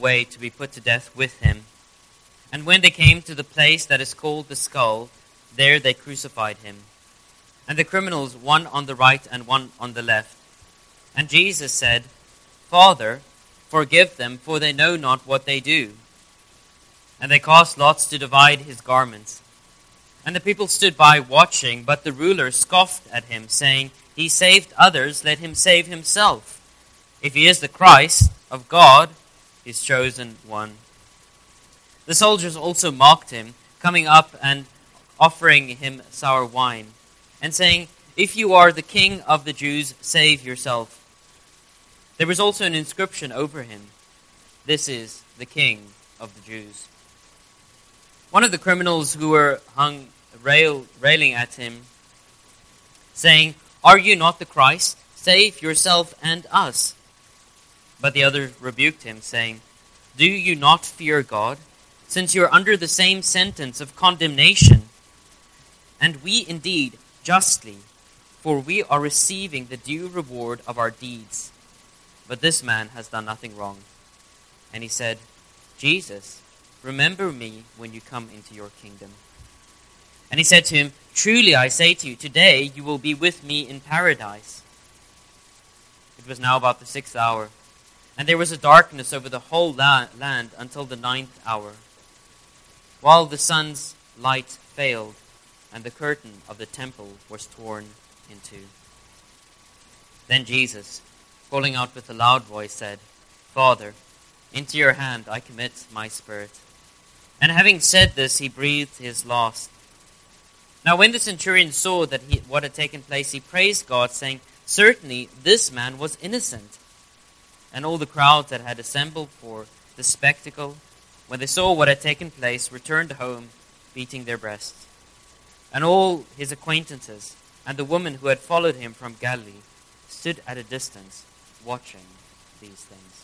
way to be put to death with him. And when they came to the place that is called the Skull, there they crucified him, and the criminals, one on the right and one on the left. And Jesus said, Father, forgive them, for they know not what they do. And they cast lots to divide his garments. And the people stood by watching, but the ruler scoffed at him, saying, He saved others, let him save himself. If he is the Christ of God, his chosen one. The soldiers also mocked him, coming up and offering him sour wine, and saying, If you are the king of the Jews, save yourself. There was also an inscription over him, This is the King of the Jews. One of the criminals who were hung railing at him, saying, Are you not the Christ? Save yourself and us. But the other rebuked him, saying, Do you not fear God, since you are under the same sentence of condemnation? And we indeed justly, for we are receiving the due reward of our deeds. But this man has done nothing wrong. And he said, Jesus, remember me when you come into your kingdom. And he said to him, Truly I say to you, today you will be with me in paradise. It was now about the 6th hour, and there was a darkness over the whole land until the 9th hour, while the sun's light failed, and the curtain of the temple was torn in two. Then Jesus, calling out with a loud voice, said, Father, into your hand I commit my spirit. And having said this, he breathed his last. Now when the centurion saw that what had taken place, he praised God, saying, Certainly this man was innocent. And all the crowd that had assembled for the spectacle, when they saw what had taken place, returned home, beating their breasts. And all his acquaintances and the woman who had followed him from Galilee stood at a distance, watching these things.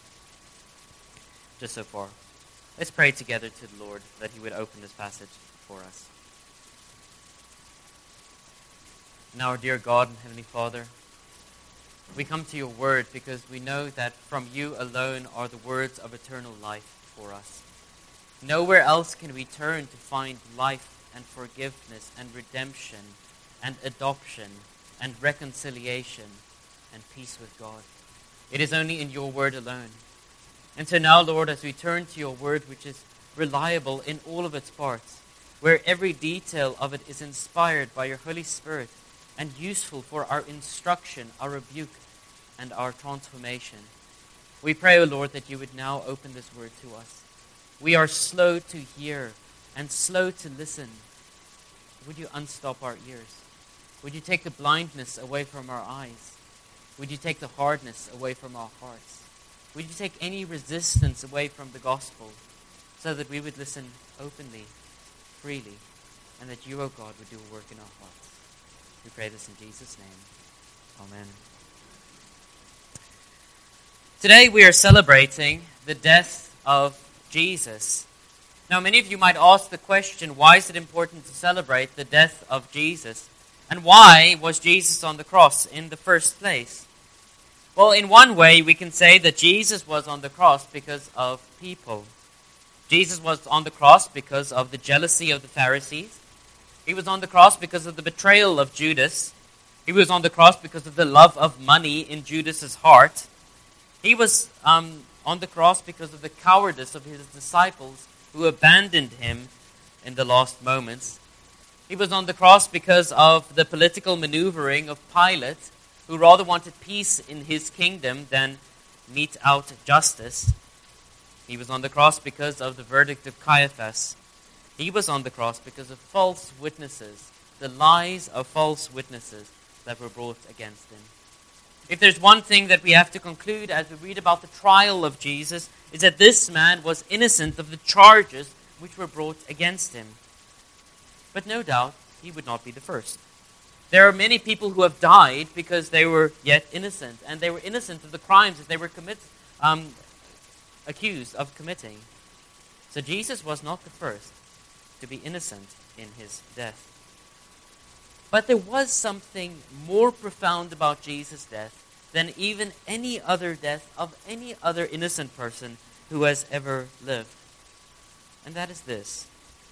Just so far. Let's pray together to the Lord that he would open this passage for us. Now, our dear God and Heavenly Father, we come to your word because we know that from you alone are the words of eternal life for us. Nowhere else can we turn to find life and forgiveness and redemption and adoption and reconciliation and peace with God. It is only in your word alone. And so now, Lord, as we turn to your word, which is reliable in all of its parts, where every detail of it is inspired by your Holy Spirit and useful for our instruction, our rebuke, and our transformation, we pray, O Lord, that you would now open this word to us. We are slow to hear and slow to listen. Would you unstop our ears? Would you take the blindness away from our eyes? Would you take the hardness away from our hearts? Would you take any resistance away from the gospel so that we would listen openly, freely, and that you, O God, would do a work in our hearts? We pray this in Jesus' name. Amen. Today we are celebrating the death of Jesus. Now, many of you might ask the question, why is it important to celebrate the death of Jesus? And why was Jesus on the cross in the first place? Well, in one way, we can say that Jesus was on the cross because of people. Jesus was on the cross because of the jealousy of the Pharisees. He was on the cross because of the betrayal of Judas. He was on the cross because of the love of money in Judas's heart. He was on the cross because of the cowardice of his disciples who abandoned him in the last moments. He was on the cross because of the political maneuvering of Pilate, who rather wanted peace in his kingdom than mete out justice. He was on the cross because of the verdict of Caiaphas. He was on the cross because of false witnesses, the lies of false witnesses that were brought against him. If there's one thing that we have to conclude as we read about the trial of Jesus, is that this man was innocent of the charges which were brought against him. But no doubt, he would not be the first. There are many people who have died because they were yet innocent, and they were innocent of the crimes that they were accused of committing. So Jesus was not the first to be innocent in his death. But there was something more profound about Jesus' death than even any other death of any other innocent person, who has ever lived. And that is this.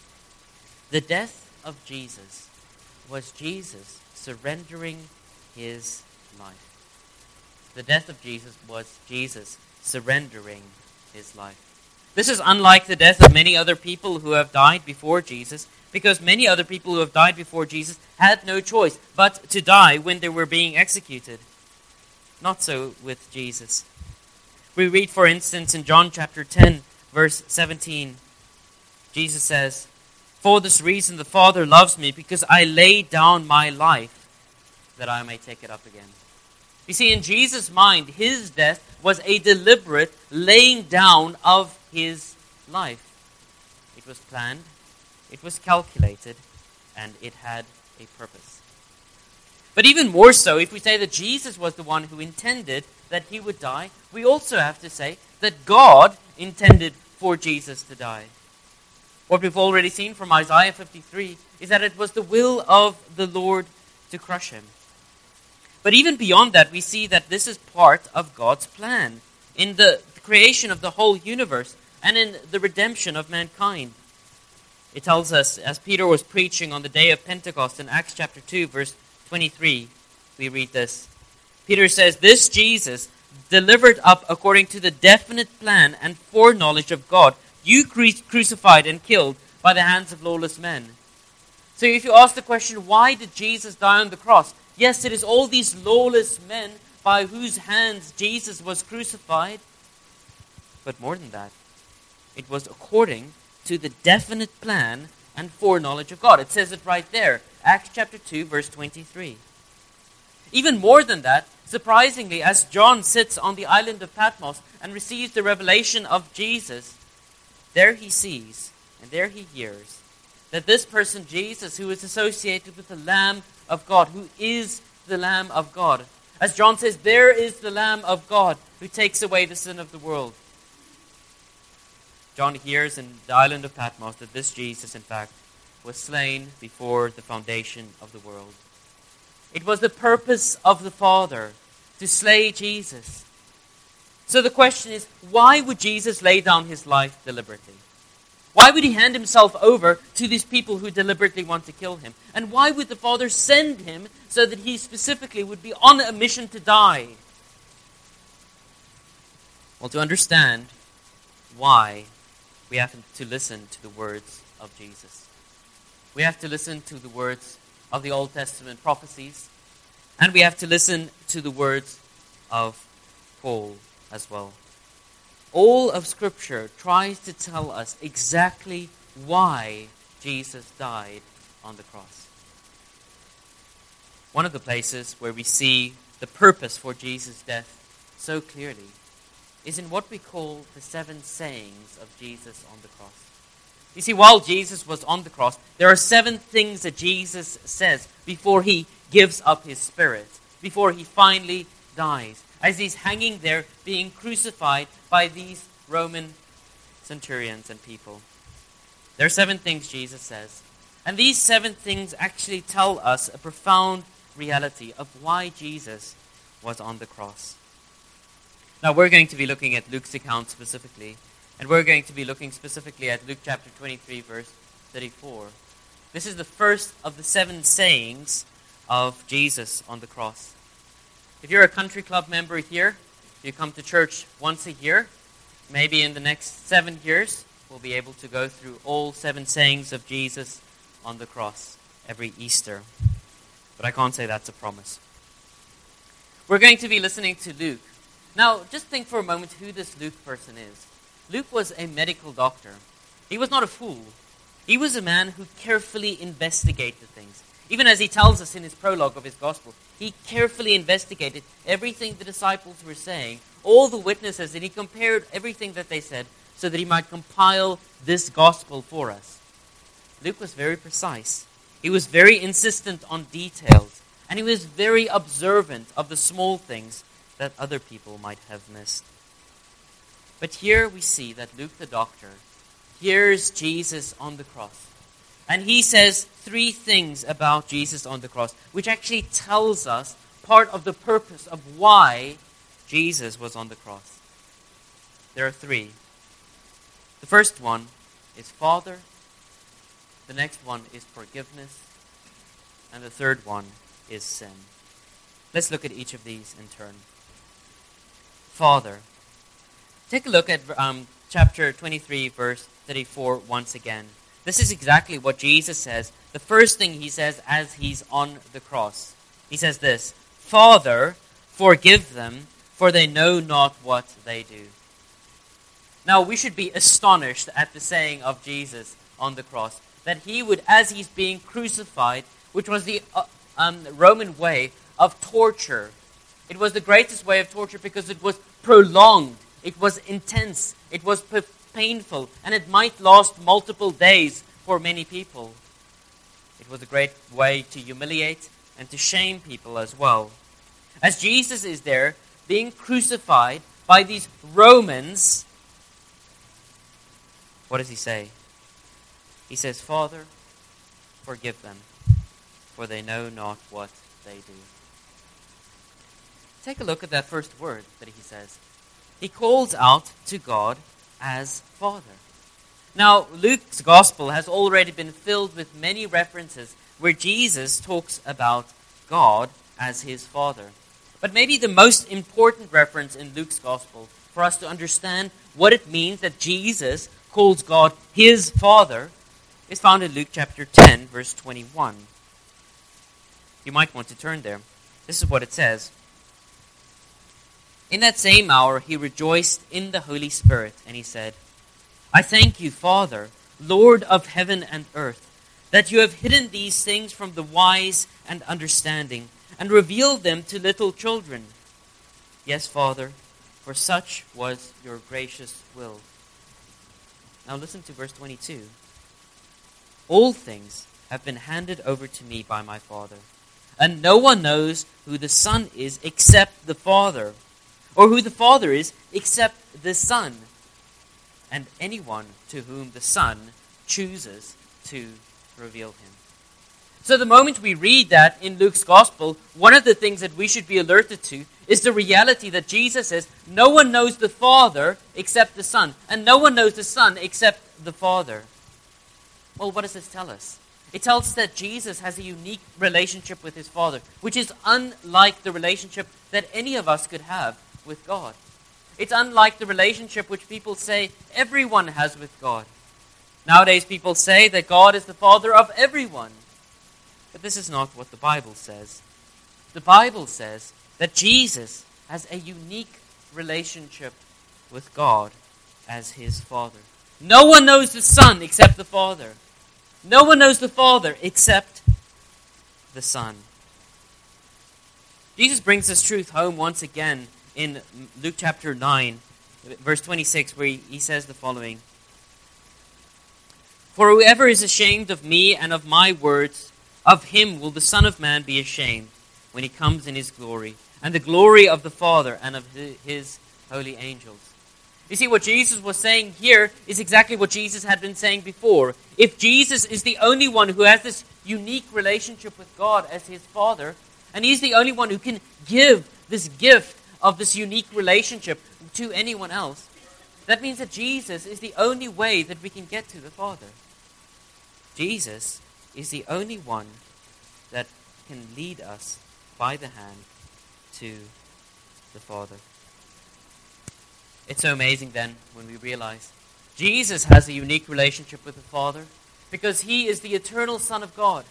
The death of Jesus was Jesus surrendering his life. The death of Jesus was Jesus surrendering his life. This is unlike the death of many other people who have died before Jesus, because many other people who have died before Jesus had no choice but to die when they were being executed. Not so with Jesus. We read, for instance, in John chapter 10, verse 17, Jesus says, "For this reason the Father loves me, because I lay down my life that I may take it up again." You see, in Jesus' mind, his death was a deliberate laying down of his life. It was planned, it was calculated, and it had a purpose. But even more so, if we say that Jesus was the one who intended that he would die, we also have to say that God intended for Jesus to die. What we've already seen from Isaiah 53 is that it was the will of the Lord to crush him. But even beyond that, we see that this is part of God's plan in the creation of the whole universe and in the redemption of mankind. It tells us, as Peter was preaching on the day of Pentecost in Acts chapter 2, verse 23, we read this. Peter says, "This Jesus, delivered up according to the definite plan and foreknowledge of God, you crucified and killed by the hands of lawless men." So if you ask the question, why did Jesus die on the cross? Yes, it is all these lawless men by whose hands Jesus was crucified. But more than that, it was according to the definite plan and foreknowledge of God. It says it right there, Acts chapter 2, verse 23. Even more than that, surprisingly, as John sits on the island of Patmos and receives the revelation of Jesus, there he sees and there he hears that this person, Jesus, who is associated with the Lamb of God, who is the Lamb of God. As John says, there is the Lamb of God who takes away the sin of the world. John hears in the island of Patmos that this Jesus, in fact, was slain before the foundation of the world. It was the purpose of the Father to slay Jesus. So the question is, why would Jesus lay down his life deliberately? Why would he hand himself over to these people who deliberately want to kill him? And why would the Father send him so that he specifically would be on a mission to die? Well, to understand why, we have to listen to the words of Jesus. We have to listen to the words of the Old Testament prophecies, and we have to listen to the words of Paul as well. All of Scripture tries to tell us exactly why Jesus died on the cross. One of the places where we see the purpose for Jesus' death so clearly is in what we call the 7 sayings of Jesus on the cross. You see, while Jesus was on the cross, there are 7 things that Jesus says before he gives up his spirit, before he finally dies, as he's hanging there being crucified by these Roman centurions and people. There are 7 things Jesus says. And these 7 things actually tell us a profound reality of why Jesus was on the cross. Now we're going to be looking at Luke's account specifically, and we're going to be looking specifically at Luke chapter 23, verse 34. This is the first of the 7 sayings of Jesus on the cross. If you're a country club member here, you come to church once a year, maybe in the next 7 years, we'll be able to go through all 7 sayings of Jesus on the cross every Easter. But I can't say that's a promise. We're going to be listening to Luke. Now, just think for a moment who this Luke person is. Luke was a medical doctor. He was not a fool. He was a man who carefully investigated things. Even as he tells us in his prologue of his gospel, he carefully investigated everything the disciples were saying, all the witnesses, and he compared everything that they said so that he might compile this gospel for us. Luke was very precise. He was very insistent on details, and he was very observant of the small things that other people might have missed. But here we see that Luke the doctor hears Jesus on the cross. And he says 3 things about Jesus on the cross, which actually tells us part of the purpose of why Jesus was on the cross. There are 3. The first one is Father. The next one is forgiveness. And the third one is sin. Let's look at each of these in turn. Father. Take a look at chapter 23, verse 34 once again. This is exactly what Jesus says. The first thing he says as he's on the cross. He says this, Father, forgive them, for they know not what they do. Now, we should be astonished at the saying of Jesus on the cross, that he would, as he's being crucified, which was the Roman way of torture. It was the greatest way of torture because it was prolonged, it was intense, it was painful, and it might last multiple days for many people. It was a great way to humiliate and to shame people as well. As Jesus is there being crucified by these Romans, what does he say? He says, Father, forgive them, for they know not what they do. Take a look at that first word that he says. He calls out to God as Father. Now, Luke's gospel has already been filled with many references where Jesus talks about God as his Father. But maybe the most important reference in Luke's gospel for us to understand what it means that Jesus calls God his Father is found in Luke chapter 10, verse 21. You might want to turn there. This is what it says. In that same hour he rejoiced in the Holy Spirit, and he said, I thank you, Father, Lord of heaven and earth, that you have hidden these things from the wise and understanding, and revealed them to little children. Yes, Father, for such was your gracious will. Now listen to verse 22. All things have been handed over to me by my Father, and no one knows who the Son is except the Father, or who the Father is except the Son, and anyone to whom the Son chooses to reveal him. So the moment we read that in Luke's Gospel, one of the things that we should be alerted to is the reality that Jesus says, no one knows the Father except the Son, and no one knows the Son except the Father. Well, what does this tell us? It tells us that Jesus has a unique relationship with his Father, which is unlike the relationship that any of us could have with God. It's unlike the relationship which people say everyone has with God. Nowadays, people say that God is the Father of everyone. But this is not what the Bible says. The Bible says that Jesus has a unique relationship with God as his Father. No one knows the Son except the Father. No one knows the Father except the Son. Jesus brings this truth home once again in Luke chapter 9, verse 26, where he says the following. For whoever is ashamed of me and of my words, of him will the Son of Man be ashamed when he comes in his glory, and the glory of the Father and of his holy angels. You see, what Jesus was saying here is exactly what Jesus had been saying before. If Jesus is the only one who has this unique relationship with God as his Father, and he's the only one who can give this gift of this unique relationship to anyone else, that means that Jesus is the only way that we can get to the Father. Jesus is the only one that can lead us by the hand to the Father. It's so amazing then when we realize Jesus has a unique relationship with the Father because he is the eternal Son of God.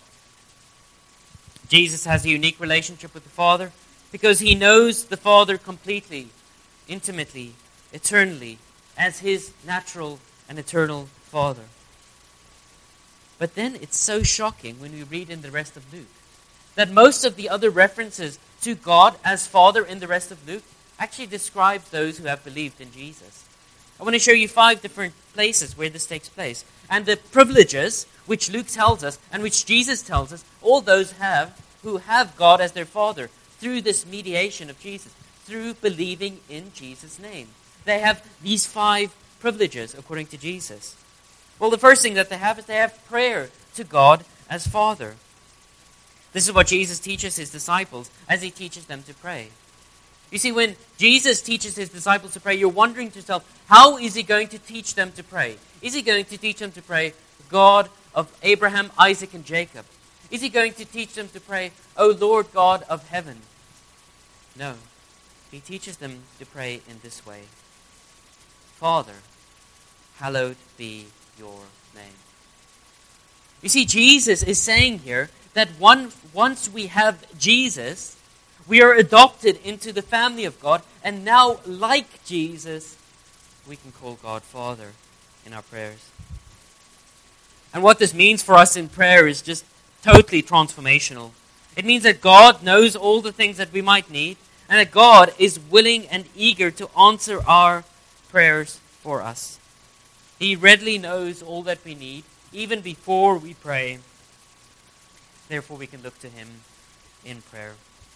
Jesus has a unique relationship with the Father because he knows the Father completely, intimately, eternally, as his natural and eternal Father. But then it's so shocking when we read in the rest of Luke that most of the other references to God as Father in the rest of Luke actually describes those who have believed in Jesus. I want to show you 5 different places where this takes place. And the privileges which Luke tells us and which Jesus tells us, all those who have God as their Father through this mediation of Jesus, through believing in Jesus' name. They have these 5 privileges according to Jesus. Well, the first thing that they have is they have prayer to God as Father. This is what Jesus teaches his disciples as he teaches them to pray. You see, when Jesus teaches his disciples to pray, you're wondering to yourself, how is he going to teach them to pray? Is he going to teach them to pray, God of Abraham, Isaac, and Jacob? Is he going to teach them to pray, O Lord God of heaven? No. He teaches them to pray in this way. Father, hallowed be your name. You see, Jesus is saying here that once we have Jesus, we are adopted into the family of God, and now, like Jesus, we can call God Father in our prayers. And what this means for us in prayer is just totally transformational. It means that God knows all the things that we might need, and that God is willing and eager to answer our prayers for us. He readily knows all that we need, even before we pray. Therefore, we can look to him in prayer.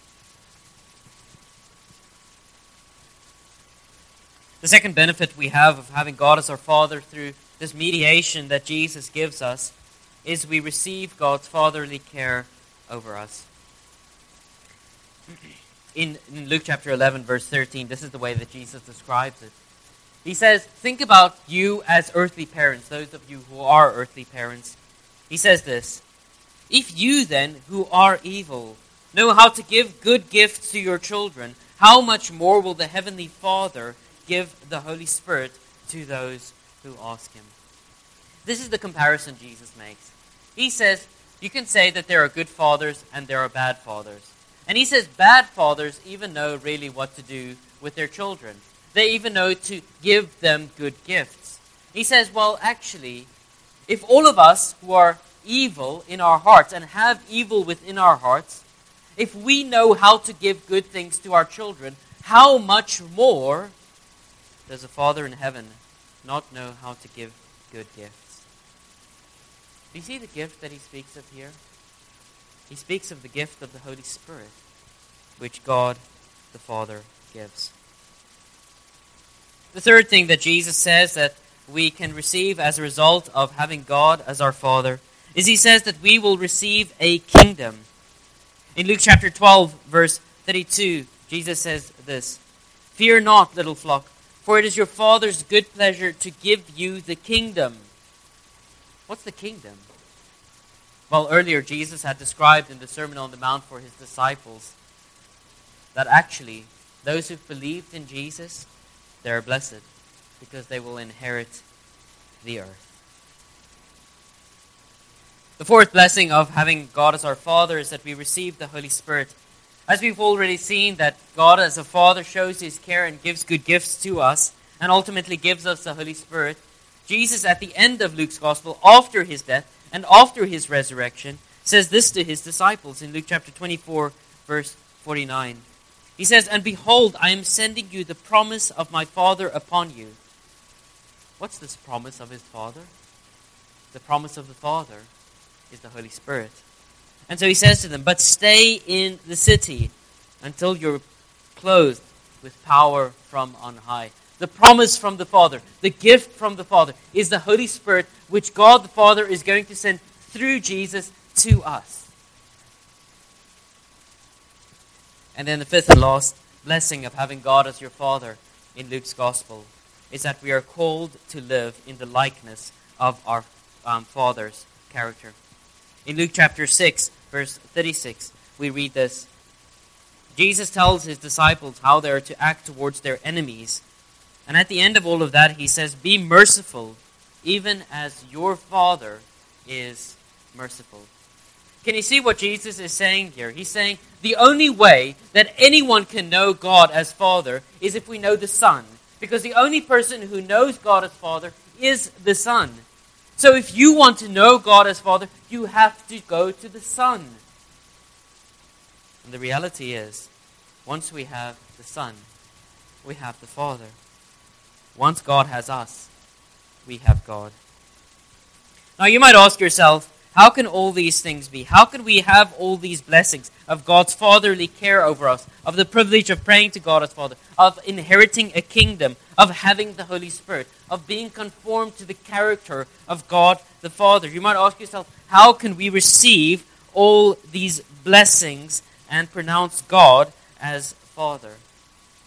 The second benefit we have of having God as our Father through this mediation that Jesus gives us is we receive God's fatherly care over us. In Luke chapter 11, verse 13, this is the way that Jesus describes it. He says, think about you as earthly parents, those of you who are earthly parents. He says this, if you then, who are evil, know how to give good gifts to your children, how much more will the Heavenly Father give the Holy Spirit to those who ask him? This is the comparison Jesus makes. He says, you can say that there are good fathers and there are bad fathers. And he says bad fathers even know really what to do with their children. They even know to give them good gifts. He says, well, actually, if all of us who are evil in our hearts and have evil within our hearts, if we know how to give good things to our children, how much more does a Father in heaven not know how to give good gifts? Do you see the gift that he speaks of here? He speaks of the gift of the Holy Spirit, which God the Father gives. The third thing that Jesus says that we can receive as a result of having God as our Father is he says that we will receive a kingdom. In Luke chapter 12, verse 32, Jesus says this, fear not, little flock, for it is your Father's good pleasure to give you the kingdom. What's the kingdom? Well, earlier Jesus had described in the Sermon on the Mount for his disciples that actually those who've believed in Jesus, they are blessed because they will inherit the earth. The fourth blessing of having God as our Father is that we receive the Holy Spirit. As we've already seen that God as a Father shows his care and gives good gifts to us and ultimately gives us the Holy Spirit, Jesus at the end of Luke's Gospel, after his death and after his resurrection, says this to his disciples in Luke chapter 24, verse 49. He says, and behold, I am sending you the promise of my Father upon you. What's this promise of his Father? The promise of the Father is the Holy Spirit. And so he says to them, but stay in the city until you're clothed with power from on high. The promise from the Father, the gift from the Father, is the Holy Spirit, which God the Father is going to send through Jesus to us. And then the fifth and last blessing of having God as your Father in Luke's Gospel is that we are called to live in the likeness of our Father's character. In Luke chapter 6, verse 36, we read this. Jesus tells his disciples how they are to act towards their enemies. And at the end of all of that, he says, be merciful, even as your Father is merciful. Can you see what Jesus is saying here? He's saying the only way that anyone can know God as Father is if we know the Son. Because the only person who knows God as Father is the Son. So if you want to know God as Father, you have to go to the Son. And the reality is, once we have the Son, we have the Father. Once God has us, we have God. Now you might ask yourself, how can all these things be? How can we have all these blessings of God's fatherly care over us, of the privilege of praying to God as Father, of inheriting a kingdom, of having the Holy Spirit, of being conformed to the character of God the Father? You might ask yourself, how can we receive all these blessings and pronounce God as Father?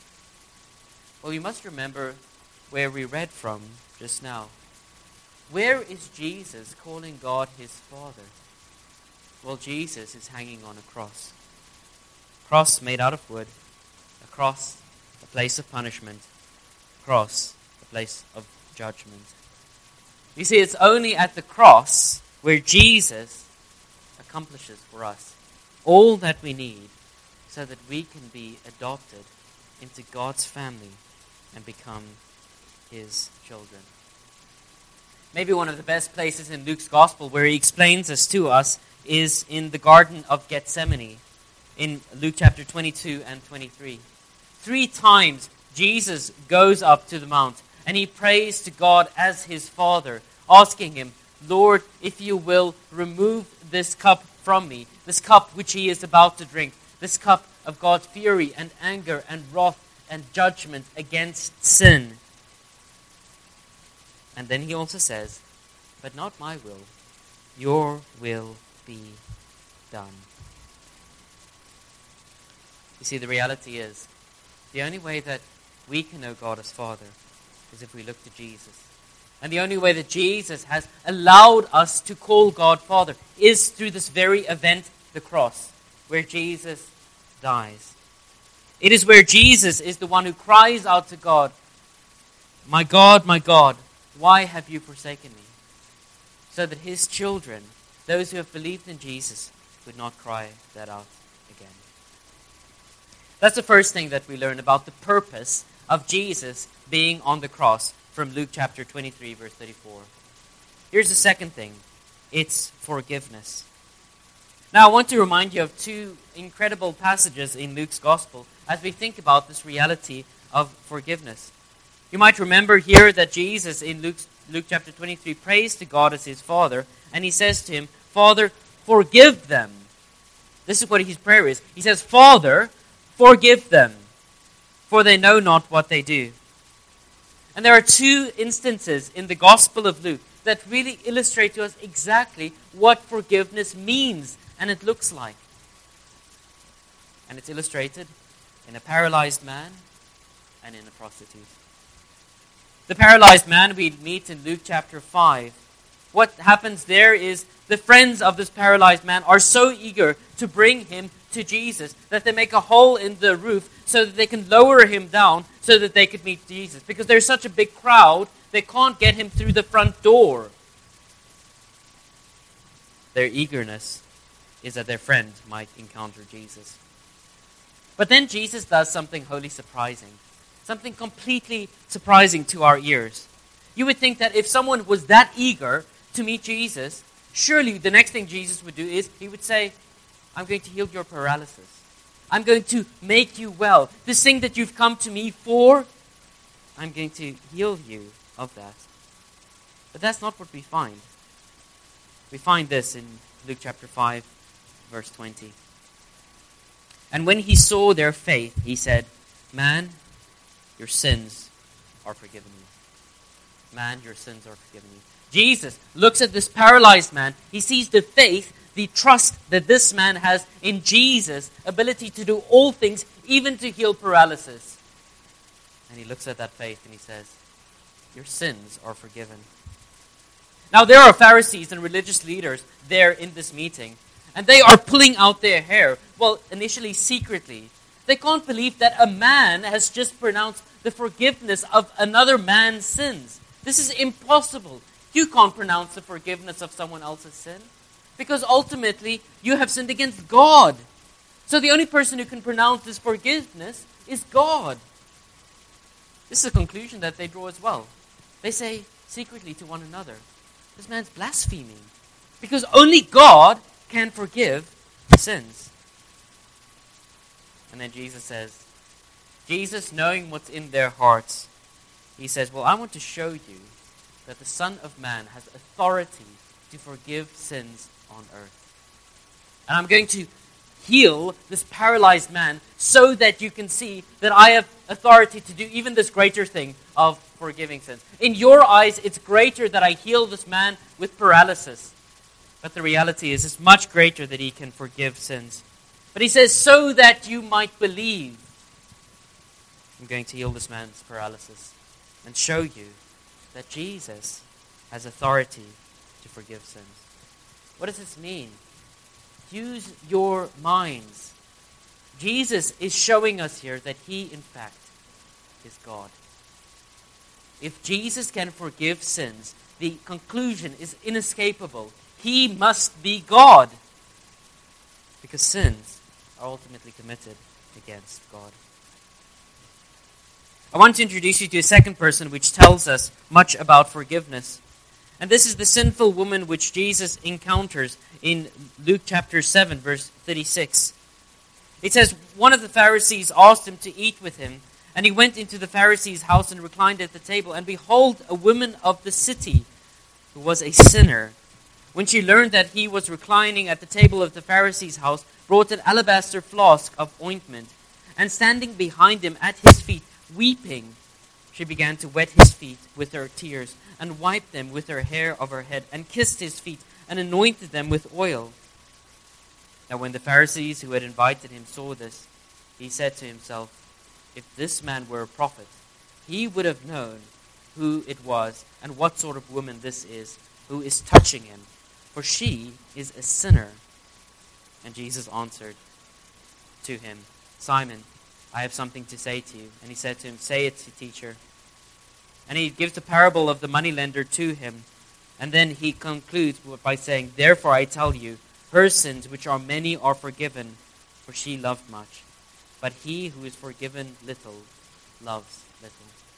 Well, you must remember where we read from just now. Where is Jesus calling God his Father? Well, Jesus is hanging on a cross. A cross made out of wood. A cross, a place of punishment. A cross, a place of judgment. You see, it's only at the cross where Jesus accomplishes for us all that we need so that we can be adopted into God's family and become his children. Maybe one of the best places in Luke's gospel where he explains this to us is in the Garden of Gethsemane in Luke chapter 22 and 23. 3 times Jesus goes up to the mount and he prays to God as his Father, asking him, Lord, if you will, remove this cup from me, this cup which he is about to drink, this cup of God's fury and anger and wrath and judgment against sin. And then he also says, but not my will, your will be done. You see, the reality is, the only way that we can know God as Father is if we look to Jesus. And the only way that Jesus has allowed us to call God Father is through this very event, the cross, where Jesus dies. It is where Jesus is the one who cries out to God, my God, why have you forsaken me? So that his children, those who have believed in Jesus, would not cry that out again. That's the first thing that we learn about the purpose of Jesus being on the cross from Luke chapter 23, verse 34. Here's the second thing. It's forgiveness. Now, I want to remind you of 2 incredible passages in Luke's gospel as we think about this reality of forgiveness. You might remember here that Jesus in Luke chapter 23 prays to God as his Father, and he says to him, Father, forgive them. This is what his prayer is. He says, Father, forgive them, for they know not what they do. And there are 2 instances in the Gospel of Luke that really illustrate to us exactly what forgiveness means and it looks like. And it's illustrated in a paralyzed man and in a prostitute. The paralyzed man we meet in Luke chapter 5. What happens there is the friends of this paralyzed man are so eager to bring him to Jesus that they make a hole in the roof so that they can lower him down so that they could meet Jesus. Because there's such a big crowd, they can't get him through the front door. Their eagerness is that their friend might encounter Jesus. But then Jesus does something wholly surprising. Something completely surprising to our ears. You would think that if someone was that eager to meet Jesus, surely the next thing Jesus would do is he would say, I'm going to heal your paralysis. I'm going to make you well. This thing that you've come to me for, I'm going to heal you of that. But that's not what we find. We find this in Luke chapter 5, verse 20. And when he saw their faith, he said, Man, your sins are forgiven you. Man, your sins are forgiven you. Jesus looks at this paralyzed man. He sees the faith, the trust that this man has in Jesus' ability to do all things, even to heal paralysis. And he looks at that faith and he says, your sins are forgiven. Now there are Pharisees and religious leaders there in this meeting, and they are pulling out their hair. Well, initially secretly. They can't believe that a man has just pronounced the forgiveness of another man's sins. This is impossible. You can't pronounce the forgiveness of someone else's sin because ultimately you have sinned against God. So the only person who can pronounce this forgiveness is God. This is a conclusion that they draw as well. They say secretly to one another, this man's blaspheming because only God can forgive sins. And then Jesus says, Jesus, knowing what's in their hearts, he says, well, I want to show you that the Son of Man has authority to forgive sins on earth. And I'm going to heal this paralyzed man so that you can see that I have authority to do even this greater thing of forgiving sins. In your eyes, it's greater that I heal this man with paralysis. But the reality is, it's much greater that he can forgive sins. But he says, so that you might believe. I'm going to heal this man's paralysis and show you that Jesus has authority to forgive sins. What does this mean? Use your minds. Jesus is showing us here that he, in fact, is God. If Jesus can forgive sins, the conclusion is inescapable. He must be God. Because sins are ultimately committed against God. I want to introduce you to a second person which tells us much about forgiveness. And this is the sinful woman which Jesus encounters in Luke chapter 7, verse 36. It says, one of the Pharisees asked him to eat with him, and he went into the Pharisee's house and reclined at the table. And behold, a woman of the city, who was a sinner, when she learned that he was reclining at the table of the Pharisee's house, brought an alabaster flask of ointment, and standing behind him at his feet, weeping, she began to wet his feet with her tears, and wiped them with her hair of her head, and kissed his feet, and anointed them with oil. Now when the Pharisees who had invited him saw this, he said to himself, if this man were a prophet, he would have known who it was, and what sort of woman this is, who is touching him, for she is a sinner. And Jesus answered to him, Simon, I have something to say to you. And he said to him, say it, teacher. And he gives the parable of the moneylender to him. And then he concludes by saying, therefore I tell you, her sins, which are many, are forgiven, for she loved much. But he who is forgiven little, loves little.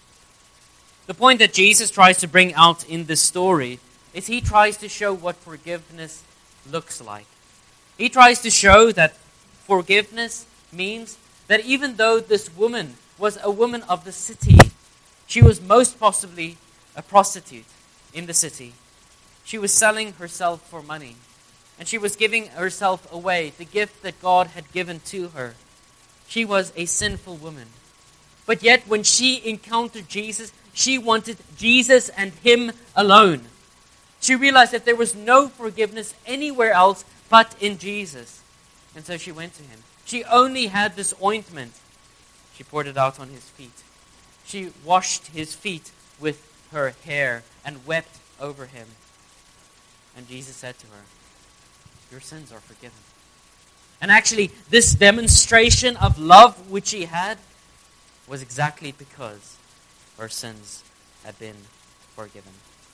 The point that Jesus tries to bring out in this story is he tries to show what forgiveness looks like. He tries to show that forgiveness means that even though this woman was a woman of the city, she was most possibly a prostitute in the city. She was selling herself for money, and she was giving herself away, the gift that God had given to her. She was a sinful woman. But yet when she encountered Jesus, she wanted Jesus and him alone. She realized that there was no forgiveness anywhere else but in Jesus. And so she went to him. She only had this ointment. She poured it out on his feet. She washed his feet with her hair and wept over him. And Jesus said to her, your sins are forgiven. And actually, this demonstration of love which he had was exactly because her sins had been forgiven.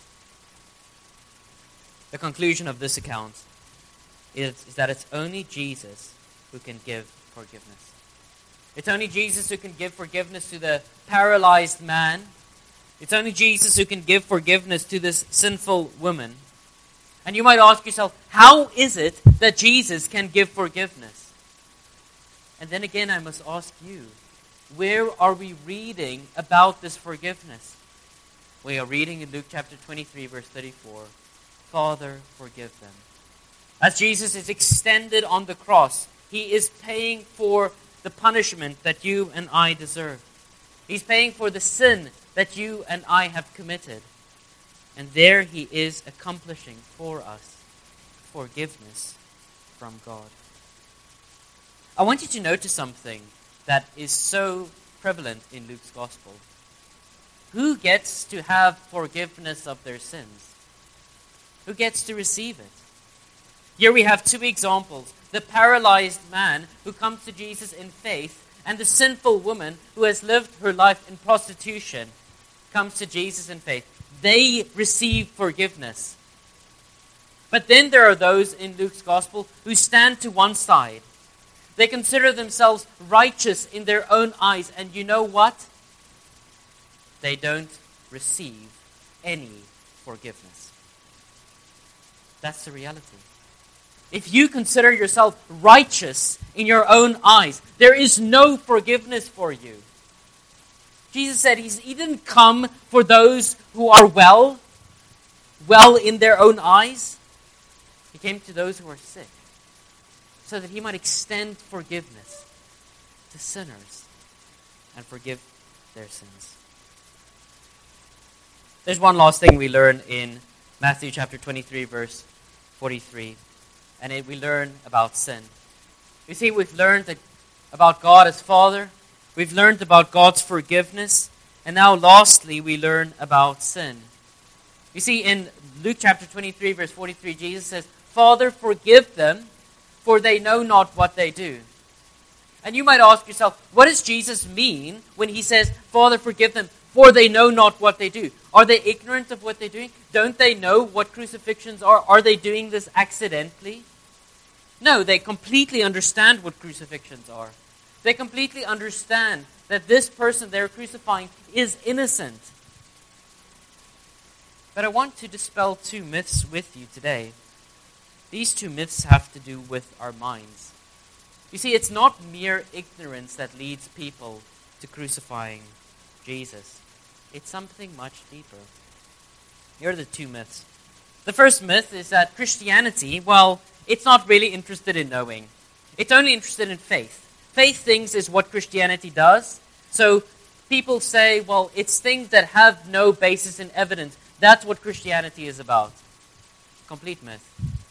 The conclusion of this account is that it's only Jesus who can give forgiveness. It's only Jesus who can give forgiveness to the paralyzed man. It's only Jesus who can give forgiveness to this sinful woman. And you might ask yourself, how is it that Jesus can give forgiveness? And then again, I must ask you, where are we reading about this forgiveness? We are reading in Luke chapter 23, verse 34. Father, forgive them. As Jesus is extended on the cross, he is paying for the punishment that you and I deserve. He's paying for the sin that you and I have committed. And there he is accomplishing for us forgiveness from God. I want you to notice something that is so prevalent in Luke's gospel. Who gets to have forgiveness of their sins? Who gets to receive it? Here we have two examples. The paralyzed man who comes to Jesus in faith, and the sinful woman who has lived her life in prostitution comes to Jesus in faith. They receive forgiveness. But then there are those in Luke's gospel who stand to one side. They consider themselves righteous in their own eyes. And you know what? They don't receive any forgiveness. That's the reality. If you consider yourself righteous in your own eyes, there is no forgiveness for you. Jesus said he didn't come for those who are well in their own eyes. He came to those who are sick, so that he might extend forgiveness to sinners and forgive their sins. There's one last thing we learn in Matthew chapter 23, verse 43. And we learn about sin. You see, we've learned about God as Father. We've learned about God's forgiveness. And now lastly, we learn about sin. You see, in Luke chapter 23, verse 43, Jesus says, "Father, forgive them, for they know not what they do." And you might ask yourself, what does Jesus mean when he says, "Father, forgive them, for they know not what they do"? Are they ignorant of what they're doing? Don't they know what crucifixions are? Are they doing this accidentally? No, they completely understand what crucifixions are. They completely understand that this person they're crucifying is innocent. But I want to dispel two myths with you today. These two myths have to do with our minds. You see, it's not mere ignorance that leads people to crucifying Jesus. It's something much deeper. Here are the two myths. The first myth is that Christianity, well, it's not really interested in knowing. It's only interested in faith. Faith things is what Christianity does. So people say, well, it's things that have no basis in evidence. That's what Christianity is about. Complete myth.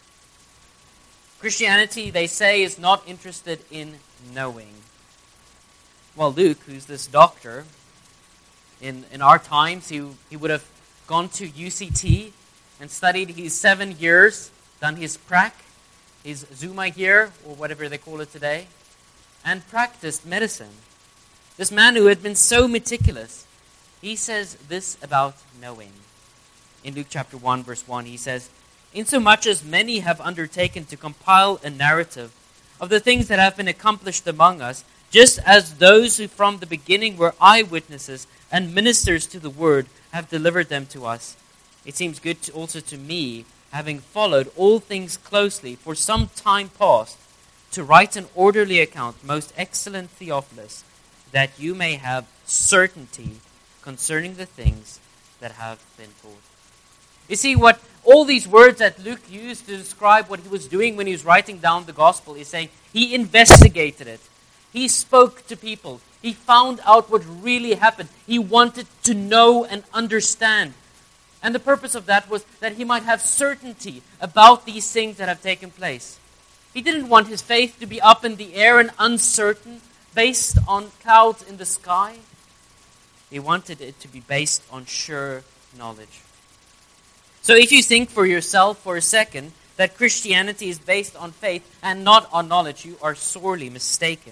Christianity, they say, is not interested in knowing. Well, Luke, who's this doctor, in our times, he would have gone to UCT and studied his 7 years, done his prac, his Zuma year, or whatever they call it today, and practiced medicine. This man who had been so meticulous, he says this about knowing. In Luke chapter 1, verse 1, he says, "Insomuch as many have undertaken to compile a narrative of the things that have been accomplished among us, just as those who from the beginning were eyewitnesses and ministers to the word have delivered them to us. It seems good also to me, having followed all things closely for some time past, to write an orderly account, most excellent Theophilus, that you may have certainty concerning the things that have been taught." You see, what all these words that Luke used to describe what he was doing when he was writing down the gospel is saying he investigated it. He spoke to people. He found out what really happened. He wanted to know and understand. And the purpose of that was that he might have certainty about these things that have taken place. He didn't want his faith to be up in the air and uncertain, based on clouds in the sky. He wanted it to be based on sure knowledge. So if you think for yourself for a second that Christianity is based on faith and not on knowledge, you are sorely mistaken.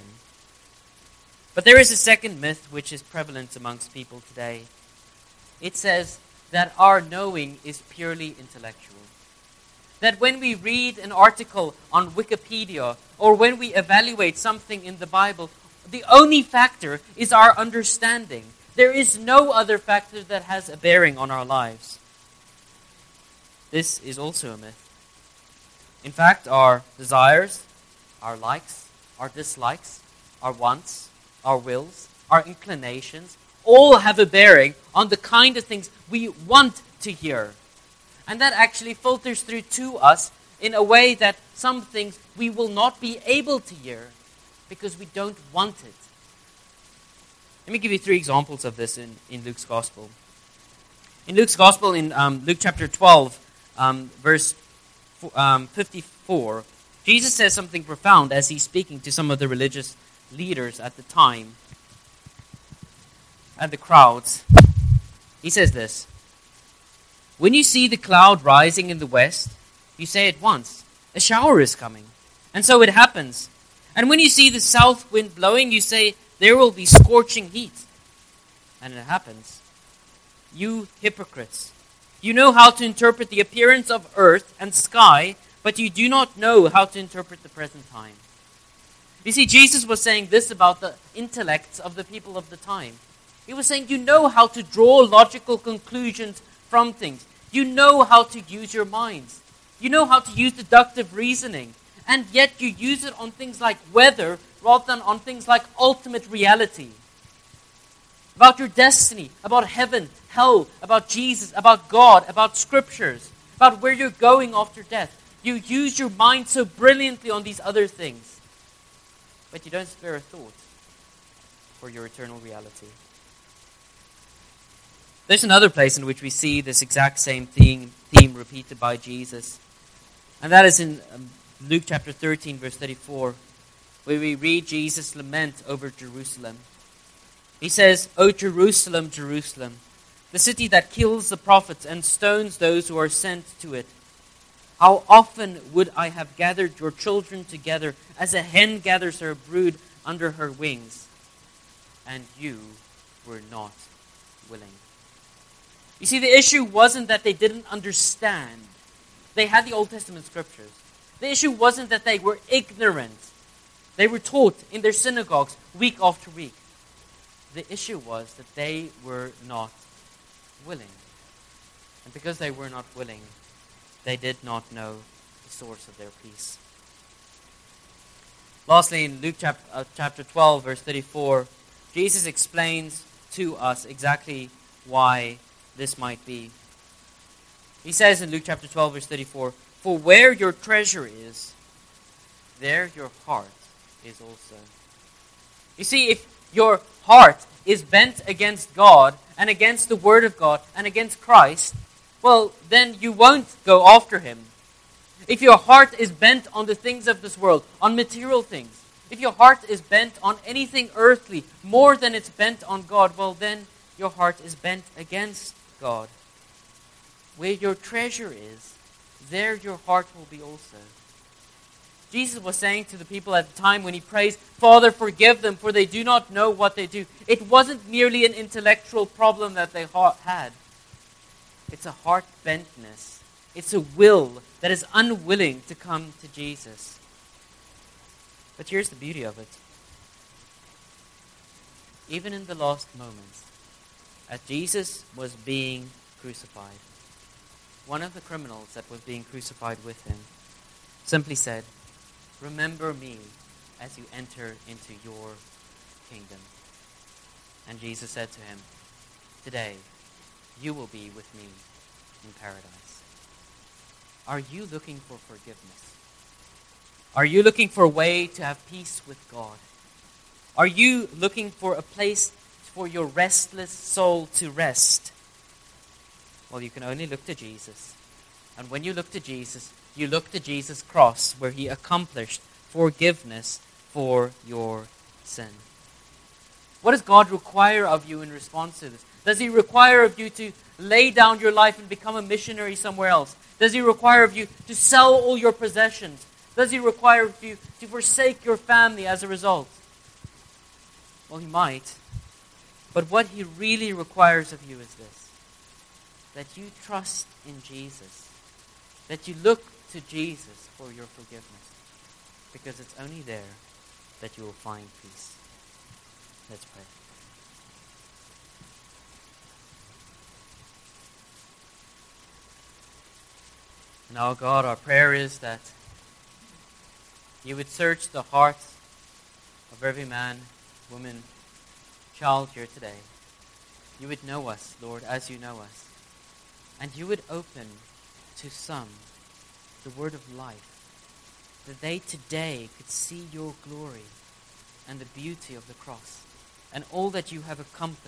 But there is a second myth which is prevalent amongst people today. It says that our knowing is purely intellectual. That when we read an article on Wikipedia or when we evaluate something in the Bible, the only factor is our understanding. There is no other factor that has a bearing on our lives. This is also a myth. In fact, our desires, our likes, our dislikes, our wants, our wills, our inclinations, all have a bearing on the kind of things we want to hear. And that actually filters through to us in a way that some things we will not be able to hear because we don't want it. Let me give you 3 examples of this in Luke's Gospel. In Luke's Gospel, in Luke chapter 12, verse 54, Jesus says something profound as he's speaking to some of the religious leaders at the time and the crowds. He says this: "When you see the cloud rising in the west, you say at once, 'A shower is coming.' And so it happens. And when you see the south wind blowing, you say, 'There will be scorching heat.' And it happens. You hypocrites! You know how to interpret the appearance of earth and sky, but you do not know how to interpret the present time." You see, Jesus was saying this about the intellects of the people of the time. He was saying, you know how to draw logical conclusions from things. You know how to use your minds. You know how to use deductive reasoning. And yet you use it on things like weather rather than on things like ultimate reality. About your destiny, about heaven, hell, about Jesus, about God, about scriptures, about where you're going after death. You use your mind so brilliantly on these other things, but you don't spare a thought for your eternal reality. There's another place in which we see this exact same theme repeated by Jesus, and that is in Luke chapter 13, verse 34, where we read Jesus lament over Jerusalem. He says, O Jerusalem, Jerusalem, the city that kills the prophets and stones those who are sent to it. How often would I have gathered your children together as a hen gathers her brood under her wings, and you were not willing. You see, the issue wasn't that they didn't understand. They had the Old Testament scriptures. The issue wasn't that they were ignorant. They were taught in their synagogues week after week. The issue was that they were not willing. And because they were not willing, they did not know the source of their peace. Lastly, in Luke chapter 12, verse 34, Jesus explains to us exactly why this might be. He says in Luke chapter 12, verse 34, For where your treasure is, there your heart is also. You see, if your heart is bent against God and against the Word of God and against Christ, well, then you won't go after Him. If your heart is bent on the things of this world, on material things, if your heart is bent on anything earthly more than it's bent on God, well, then your heart is bent against God. Where your treasure is, there your heart will be also. Jesus was saying to the people at the time when He prays, Father, forgive them, for they do not know what they do. It wasn't merely an intellectual problem that they had. It's a heart bentness. It's a will that is unwilling to come to Jesus. But here's the beauty of it. Even in the last moments, as Jesus was being crucified, one of the criminals that was being crucified with Him simply said, Remember me as you enter into your kingdom. And Jesus said to him, Today you will be with me in paradise. Are you looking for forgiveness? Are you looking for a way to have peace with God? Are you looking for a place for your restless soul to rest? Well, you can only look to Jesus. And when you look to Jesus, you look to Jesus' cross, where He accomplished forgiveness for your sin. What does God require of you in response to this? Does He require of you to lay down your life and become a missionary somewhere else? Does He require of you to sell all your possessions? Does He require of you to forsake your family as a result? Well, He might. But what He really requires of you is this: that you trust in Jesus. That you look to Jesus for your forgiveness. Because it's only there that you will find peace. Let's pray. Now, God, our prayer is that You would search the hearts of every man, woman, child here today. You would know us, Lord, as You know us. And You would open to some the word of life, that they today could see Your glory and the beauty of the cross and all that You have accomplished